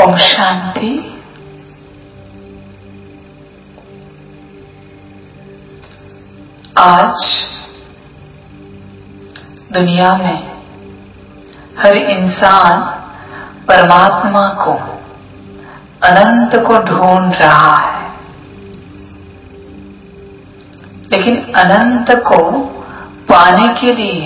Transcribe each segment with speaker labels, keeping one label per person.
Speaker 1: ओम शांति। आज दुनिया में हर इंसान परमात्मा को, अनंत को ढूंढ रहा है, लेकिन अनंत को पाने के लिए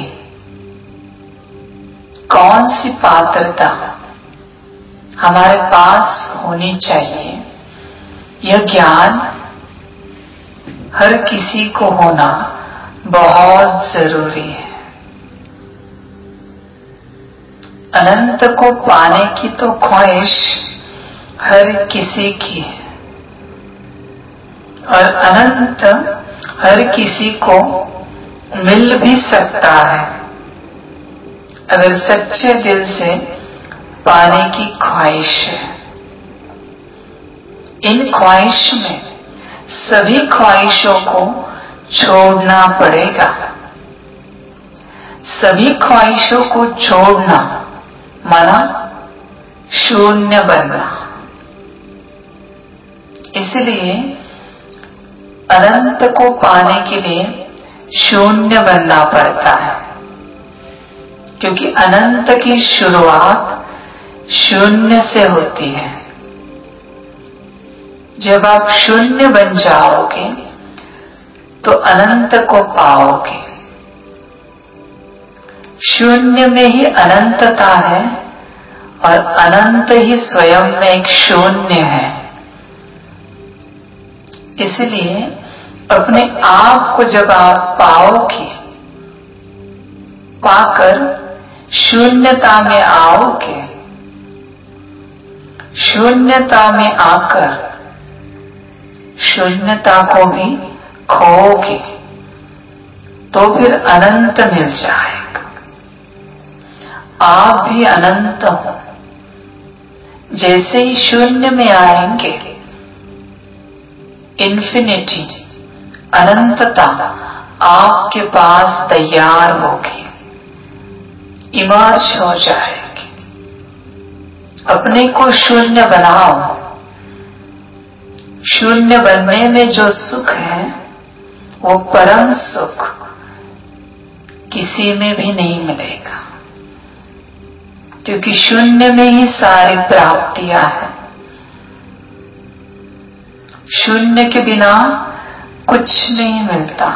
Speaker 1: कौन सी पात्रता हमारे पास होनी चाहिए, यह ज्ञान हर किसी को होना बहुत जरूरी है। अनंत को पाने की तो ख्वाहिश हर किसी की है और अनंत हर किसी को मिल भी सकता है अगर सच्चे दिल से पाने की ख्वाहिश है। इन ख्वाहिश में सभी ख्वाहिशों को छोड़ना पड़ेगा। सभी ख्वाहिशों को छोड़ना माना शून्य बनना। इसलिए अनंत को पाने के लिए शून्य बनना पड़ता है, क्योंकि अनंत की शुरुआत शून्य से होती है। जब आप शून्य बन जाओगे तो अनंत को पाओगे। शून्य में ही अनंतता है और अनंत ही स्वयं में एक शून्य है। इसलिए अपने आप को जब आप पाओगे, पाकर शून्यता में आओगे, शून्यता में आकर शून्यता को भी खोओगे, तो फिर अनंत मिल जाएगा। आप भी अनंत हो। जैसे ही शून्य में आएंगे, इन्फिनिटी, अनंतता आपके पास तैयार होगी, इमर्ज हो जाएगी। अपने को शून्य बनाओ। शून्य बनने में जो सुख है वो परम सुख किसी में भी नहीं मिलेगा, क्योंकि शून्य में ही सारी प्राप्तियां हैं। शून्य के बिना कुछ नहीं मिलता।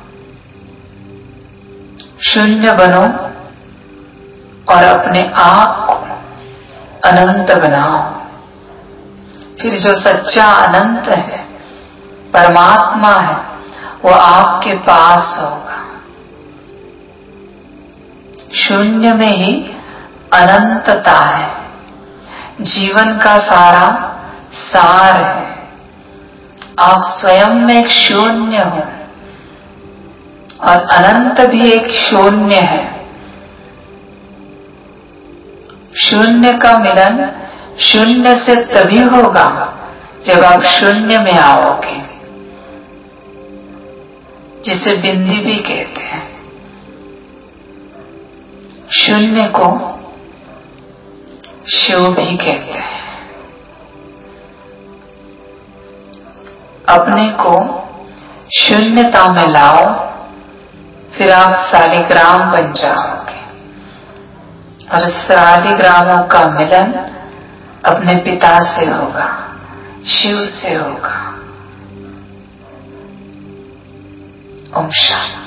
Speaker 1: शून्य बनो और अपने आप को अनंत बनाओ। फिर जो सच्चा अनंत है, परमात्मा है, वो आपके पास होगा। शून्य में ही अनंतता है। जीवन का सारा सार है। आप स्वयं में एक शून्य हो और अनंत भी एक शून्य है। शून्य का मिलन शून्य से तभी होगा जब आप शून्य में आओगे, जिसे बिंदी भी कहते हैं। शून्य को शिव भी कहते हैं। अपने को शून्यता में लाओ, फिर आप शालिग्राम बन जाओगे और शालिग्रामों का मिलन अपने पिता से होगा, शिव से होगा। ओम शांति।